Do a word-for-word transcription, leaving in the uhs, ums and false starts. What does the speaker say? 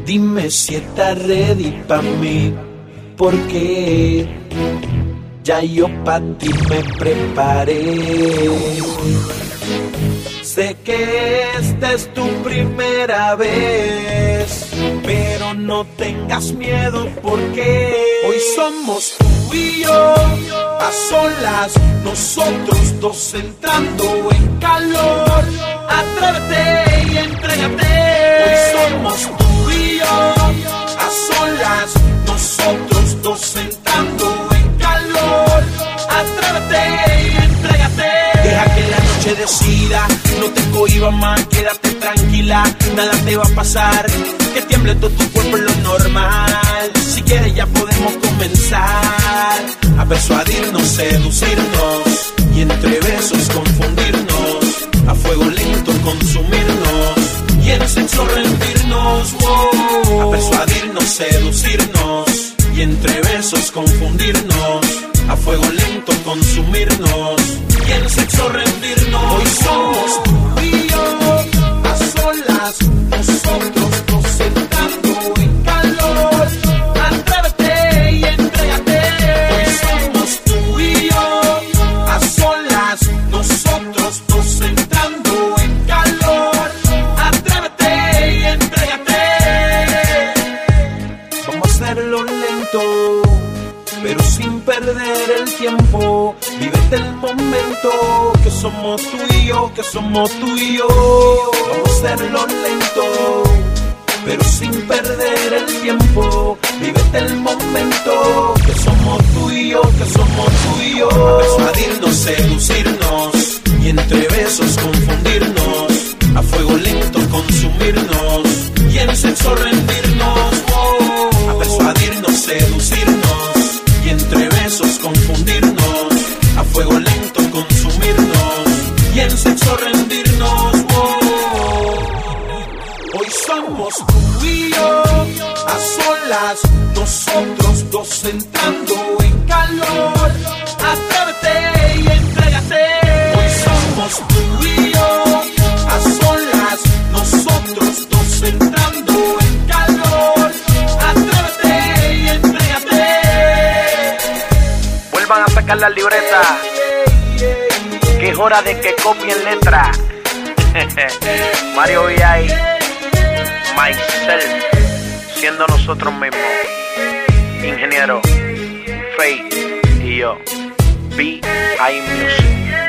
Dime si estás ready pa' mí, porque ya yo pa' ti me preparé. Sé que esta es tu primera vez, pero no tengas miedo porque hoy somos tú y yo, a solas, nosotros dos entrando en calor. Atrévete y entrégate. Hoy somos tú y yo, a solas, nosotros dos entrando en calor. Atrévete y entrégate. Deja que la noche decida, no te cohibas más, quédate tranquila, nada te va a pasar, que tiemble todo tu cuerpo es lo normal. Si quieres ya podemos comenzar a persuadirnos, seducirnos y entre besos confundirnos, a fuego lento consumirnos y en sexo rendirnos, wow. A persuadirnos, seducirnos y entre besos confundirnos, a fuego lento consumirnos y en sexo rendirnos. Hoy somos tú y yo, a solas, nosotros dos entrando en calor. Atrévete y entrégate. Hoy somos tú y yo, a solas, nosotros dos entrando en calor. Atrévete y entrégate. Vamos a hacerlo lento, pero sin perder el tiempo. Vívete el momento, que somos tú y yo, que somos tú y yo. Vamos a hacerlo lento, pero sin perder el tiempo. Vívete el momento, que somos tú y yo, que somos tú y yo. A persuadirnos, seducirnos y entre besos confundirnos, a fuego lento consumirnos y en sexo rendirnos, oh. A persuadirnos, seducirnos y entre besos confundirnos, a fuego lento consumirnos y en sexo rendirnos, oh. Hoy somos tú y yo, a solas, nosotros dos entrando en calor. Atrévete y entrégate. Hoy somos tú y yo, a solas, nosotros dos entrando en calor. Atrévete y entrégate. Vuelvan a sacar la libreta, que es hora de que copien letra. Mario V I, myself, siendo nosotros mismos, ingeniero, Faith y yo, V I Music.